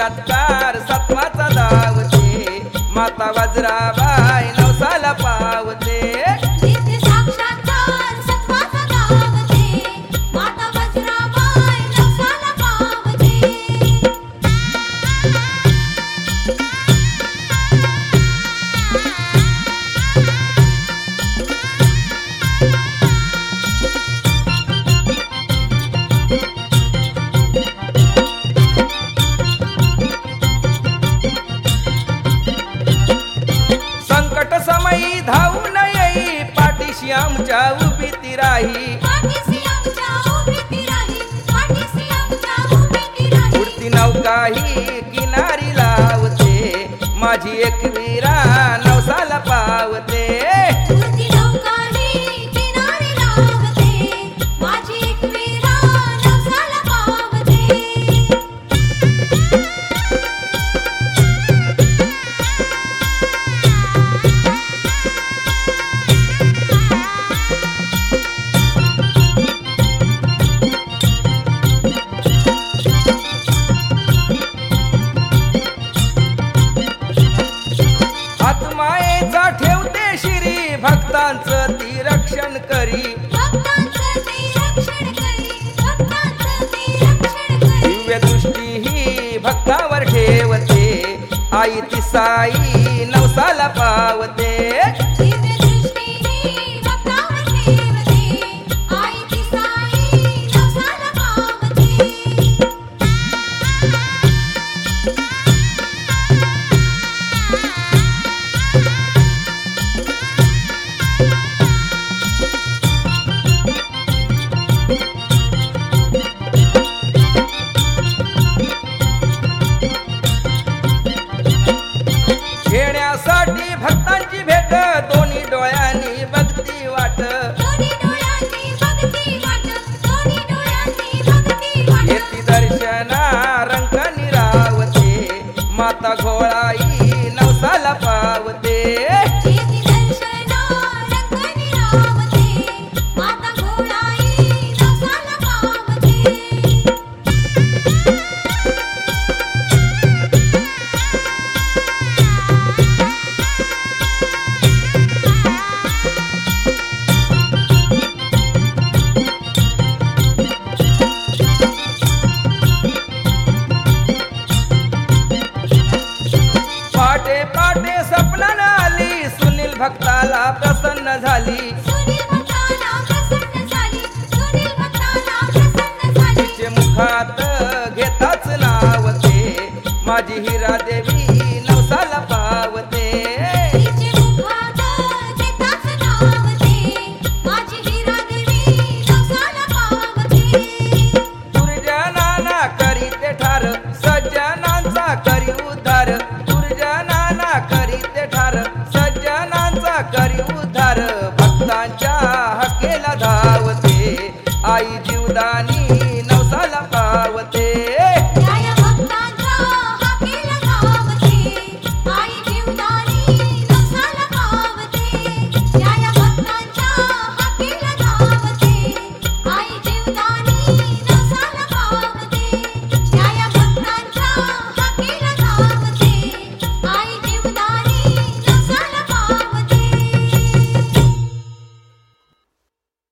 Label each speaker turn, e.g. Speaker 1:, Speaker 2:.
Speaker 1: साक्षात्कार सत्वाचा धावते, माता वज्राबाई नवसाला पावते.
Speaker 2: नित्य साक्षात्कार सत्वाचा धावते, माता वज्राबाई नवसाला पावते.
Speaker 1: संकट समयी धावून येई, पाठीशी आमच्या उभी ती राही.
Speaker 2: पाठीशी आमच्या उभी ती राही, पाठीशी आमच्या उभी ती राही.
Speaker 1: उडती नौका ही किनारी लावते, माझी एकवीरा नवसाला पावते.
Speaker 2: उडती नौका ही किनारी लावते, माझी एकवीरा नवसाला पावते.
Speaker 1: आत्मायेचा ठेवते शिरी, भक्तांचं ती रक्षण करी.
Speaker 2: भक्तांचं ती रक्षण करी, भक्तांचं ती रक्षण करी.
Speaker 1: दिव्य दृष्टी ही भक्तावर ठेवते, आई ती साई नवसाला पावते.
Speaker 2: दिव्य दृष्टी ही भक्तावर ठेवते, आई ती साई नवसाला पावते.
Speaker 1: घेण्यासाठी भक्तांची भेट, दोन्ही डोळ्यांनी बघती वाट.
Speaker 2: दोन्ही डोळ्यांनी बघती वाट, दोन्ही डोळ्यांनी बघती वाट.
Speaker 1: येती दर्शना रंग निरावते, माता घोळाई नवसाला पावते.
Speaker 2: येती दर्शना रंग निरावते, माता घोडाई नवसाला पावते.
Speaker 1: पाटे पाटे स्वप्नानं आली, सुनील भक्ताला प्रसन्न झाली.
Speaker 2: सुनील भक्ताला प्रसन्न झाली, सुनील भक्ताला प्रसन्न झाली.
Speaker 1: तिचे मुखात घेताच नाव ते, माझी हिरा देवी